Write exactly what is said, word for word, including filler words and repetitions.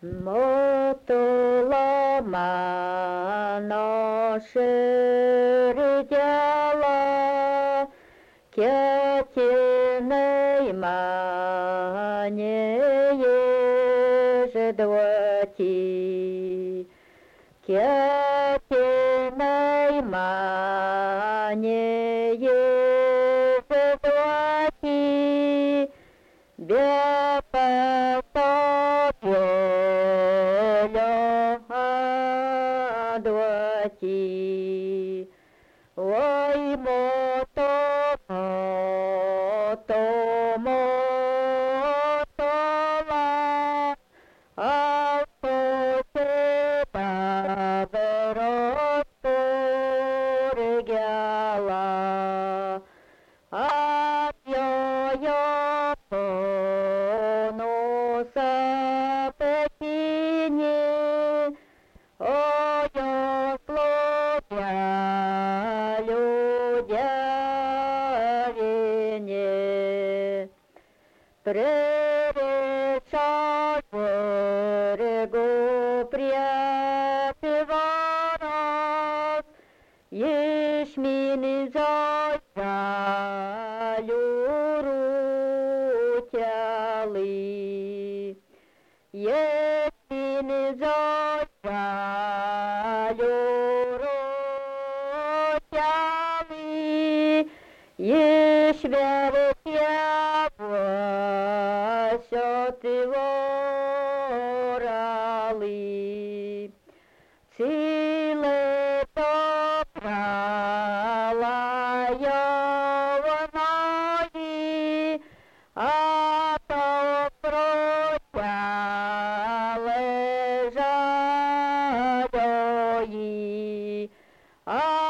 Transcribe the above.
Мотола нашердяла, кятиной мане ежедвати, кятиной мане ежедвати, Двати, ой, мото, мото, мотола, а поте баберо порегяла, а йо-йо поноса пекине, ой, слобя людярине, пререча берегу пряпеваров, ешмин зажалю рутялы, ешмин зажалю рутялы, ешвер пьявасят воралы, циле попрала явной, а то протя лежалої, а